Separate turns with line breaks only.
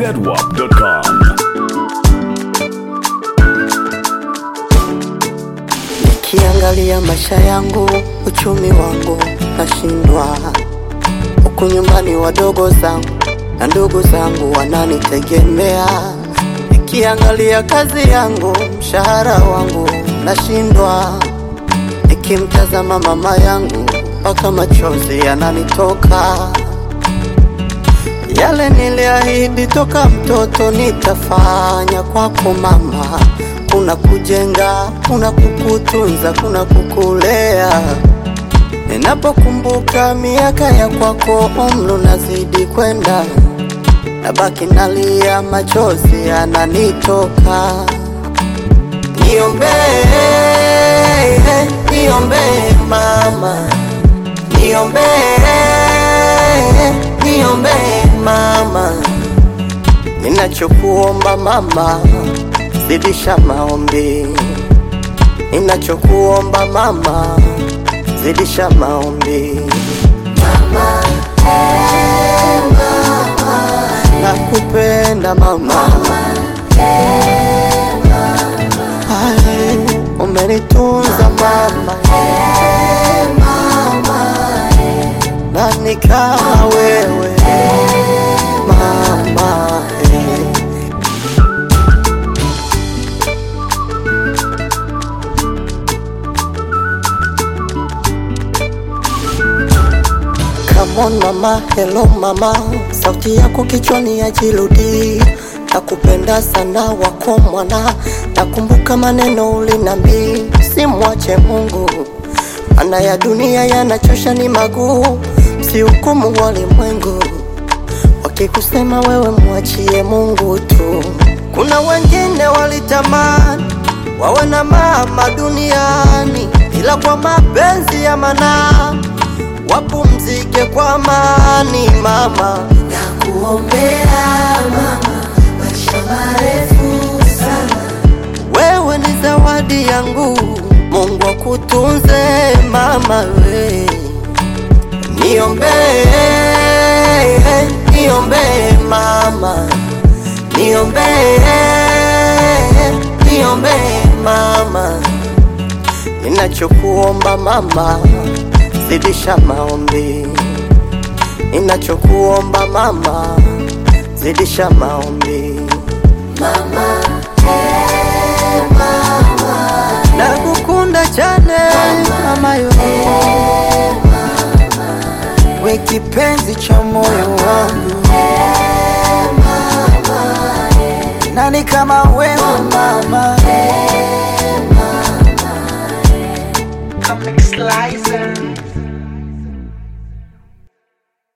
zedwap.com.
Nikiangalia maisha yangu, uchumi wangu nashindwa. Huku nyumbani wadogo zangu na ndugu zangu wananitegemea. Nikiangalia kazi yangu, mshahara wangu nashindwa. Nikimtazama mama yangu mpaka machozi yananitoka. Yale niliahidi toka mtoto nitafanya kwako mama. Kuna kujenga, kuna kukutunza, kuna kukulea. Ninapokumbuka miaka ya kwako umri unazidi kwenda, nabaki nalia machozi yananitoka. Niombe, niombe mama, niombe, niombe mama. Ninachokuomba mama, zidisha maombi. Ninachokuomba mama, zidisha maombi. Mama, mama, nakupenda mama. Ay, umenitunza mama. Nani kama wewe mama. Come on mama, hello mama. Sauti yako kichwani yajirudi. Nakupenda sana wako mwana. Nakumbuka maneno ulinambia, simwache Mungu. Maana ya dunia yanachosha ni maguu. Msihukumu walimwengu, wakikusema wewe mwachie Mungu tu. Kuna wengine walitamani wawe na mama duniani, ila kwa mapenzi ya manaa wapumzike kwa amani mama.
Nakuombea mama, maisha marefu sana.
Wewe ni zawadi yangu, Mungu akutunze mama we. Niombe, niombe mama. Niombe, niombe mama. Ninachokuomba mama, zidisha maombi. Ninachokuomba mama, zidisha maombi.
Mama, mama,
nakukunda chane mama yo. We kipenzi cha moyo wangu. Nani kama wewe mama.
Comic Slicer.